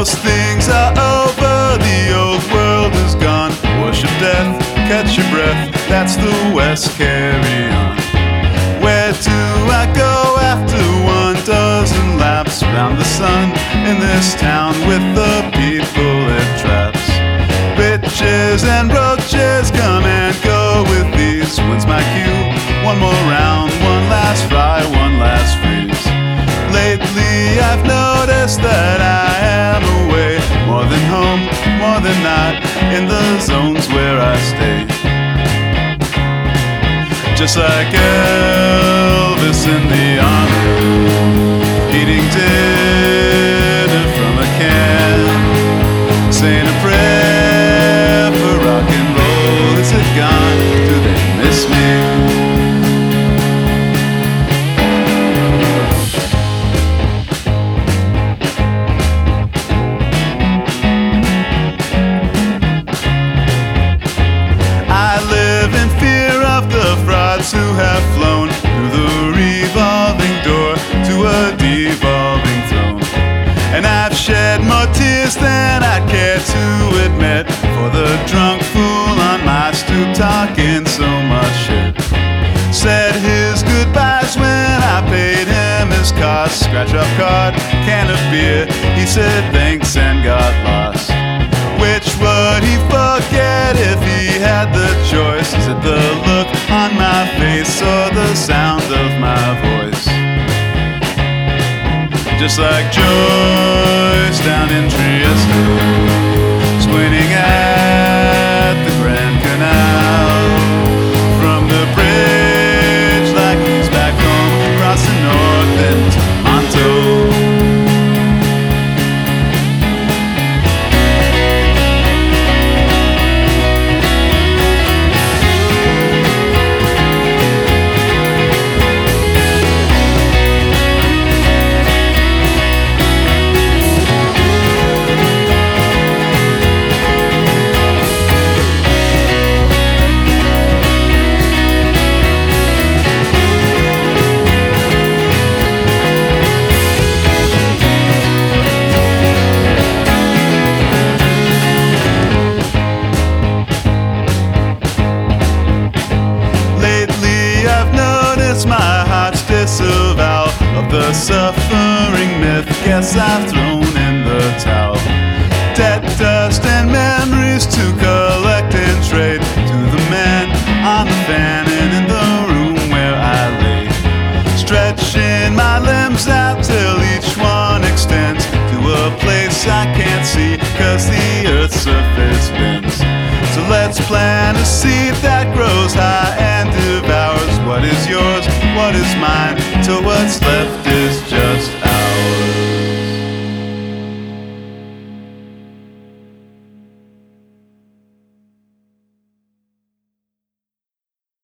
Most things are over, the old world is gone. Worship death, catch your breath, that's the West, carry on. Where do I go after 1 dozen laps round the sun in this town with the people it traps? Bitches and roaches come and go with these. When's my cue? One more round, one last fry, one last freeze. Lately I've noticed that I am away, more than home, more than not, in the zones where I stay. Just like Elvis in the army, eating dinner from a can, saying a prayer for rock and roll. Is it gone? Do they miss me? Who have flown through the revolving door to a devolving throne. And I've shed more tears than I care to admit for the drunk fool on my stoop talking so much shit. Said his goodbyes when I paid him his cost. Scratch up card, can of beer, he said thanks and got lost. Which would he forget if he had the choice? Is it the look on my face or the sound of my voice? Just like Joyce down in Trieste, squinting at the Grand Canal, from the bridge like he's back home, crossing north into Monto. My heart's disavowal of the suffering myth. Guess I've thrown in the towel. Debt, dust, and memories to collect and trade to the man on the fan and in the room where I lay, stretching my limbs out till each one extends to a place I can't see, 'cause the earth's surface bends. So let's plant a seed that grows high and devours what is yours, what is mine, till what's left is